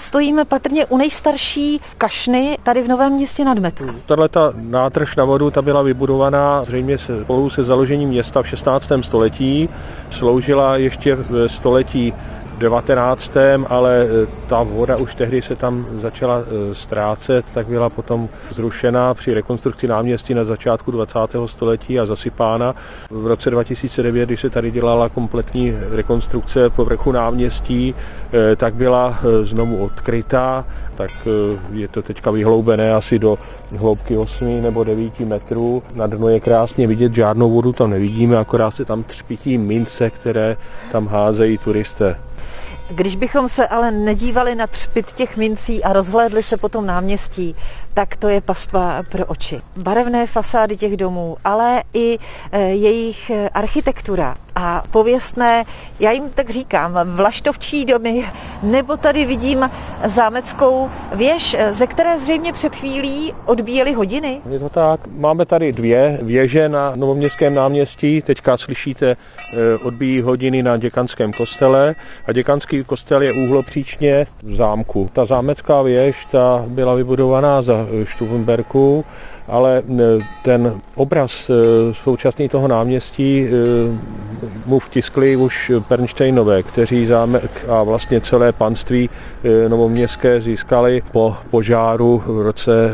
stojíme patrně u nejstarší kašny tady v Novém Městě nad Metují. Tato nádrž na vodu ta byla vybudovaná zřejmě spolu se založením města v 16. století. Sloužila ještě v století 19., ale ta voda už tehdy se tam začala ztrácet, tak byla potom zrušena při rekonstrukci náměstí na začátku 20. století a zasypána. V roce 2009, když se tady dělala kompletní rekonstrukce povrchu náměstí, tak byla znovu odkrytá, tak je to teďka vyhloubené asi do hloubky 8 nebo 9 metrů. Na dnu je krásně vidět, žádnou vodu tam nevidíme, akorát se tam třpití mince, které tam házejí turisté. Když bychom se ale nedívali na třpyt těch mincí a rozhlédli se po tom náměstí, tak to je pastva pro oči. Barevné fasády těch domů, ale i jejich architektura a pověstné, já jim tak říkám, vlaštovčí domy, nebo tady vidím zámeckou věž, ze které zřejmě před chvílí odbíjely hodiny. Je to tak. Máme tady 2 věže na Novoměstském náměstí. Teďka slyšíte, odbíjí hodiny na Děkanském kostele a Děkanský kostel je úhlopříčně v zámku. Ta zámecká věž ta byla vybudovaná za Stubenberku, ale ten obraz současný toho náměstí mu vtiskli už Pernštejnové, kteří zámek a vlastně celé panství novoměstské získali po požáru v roce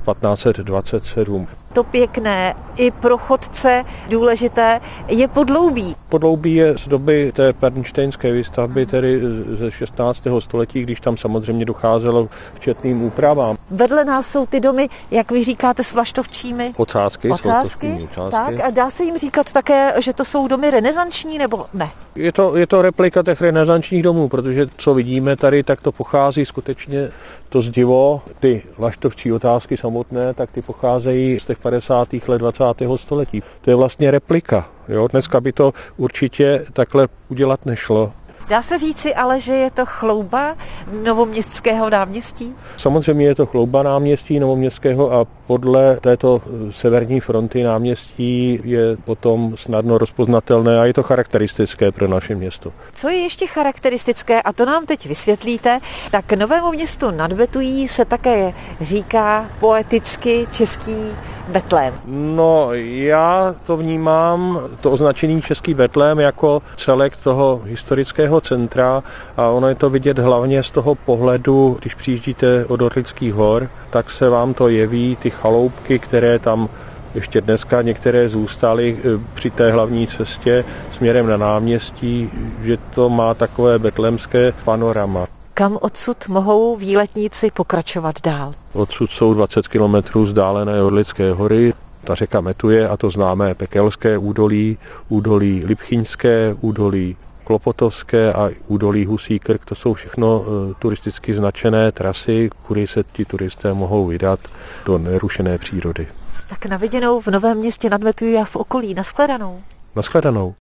1527. To pěkné, i pro chodce důležité, je podloubí. Podloubí je z doby té pernštejnské výstavby, tedy ze 16. století, když tam samozřejmě docházelo k četným úpravám. Vedle nás jsou ty domy, jak vy říkáte, s vlaštovčími. Ocásky. Tak, a dá se jim říkat také, že to jsou domy renesanční, nebo ne? Je to replika těch renesančních domů, protože co vidíme tady, tak to pochází skutečně to zdivo. Ty vlaštovčí otázky samotné, tak ty pocházejí z těch 50. let 20. století. To je vlastně replika. Jo? Dneska by to určitě takhle udělat nešlo. Dá se říci ale, že je to chlouba Novoměstského náměstí? Samozřejmě je to chlouba náměstí Novoměstského a podle této severní fronty náměstí je potom snadno rozpoznatelné a je to charakteristické pro naše město. Co je ještě charakteristické, a to nám teď vysvětlíte, tak Novému Městu nad Metují se také říká poeticky český Betlém. No, já to vnímám, to označení Český Betlém jako celek toho historického centra a ono je to vidět hlavně z toho pohledu, když přijíždíte od Orlických hor, tak se vám to jeví, ty chaloupky, které tam ještě dneska některé zůstaly při té hlavní cestě směrem na náměstí, že to má takové betlémské panorama. Kam odsud mohou výletníci pokračovat dál? Odsud jsou 20 kilometrů vzdálené Orlické hory, ta řeka Metuje a to známé Pekelské údolí, údolí Lipchyňské, údolí Klopotovské a údolí Husí Krk. To jsou všechno turisticky značené trasy, kudy se ti turisté mohou vydat do nerušené přírody. Tak na viděnou v Novém Městě nad Metují a v okolí. Nashledanou. Nashledanou.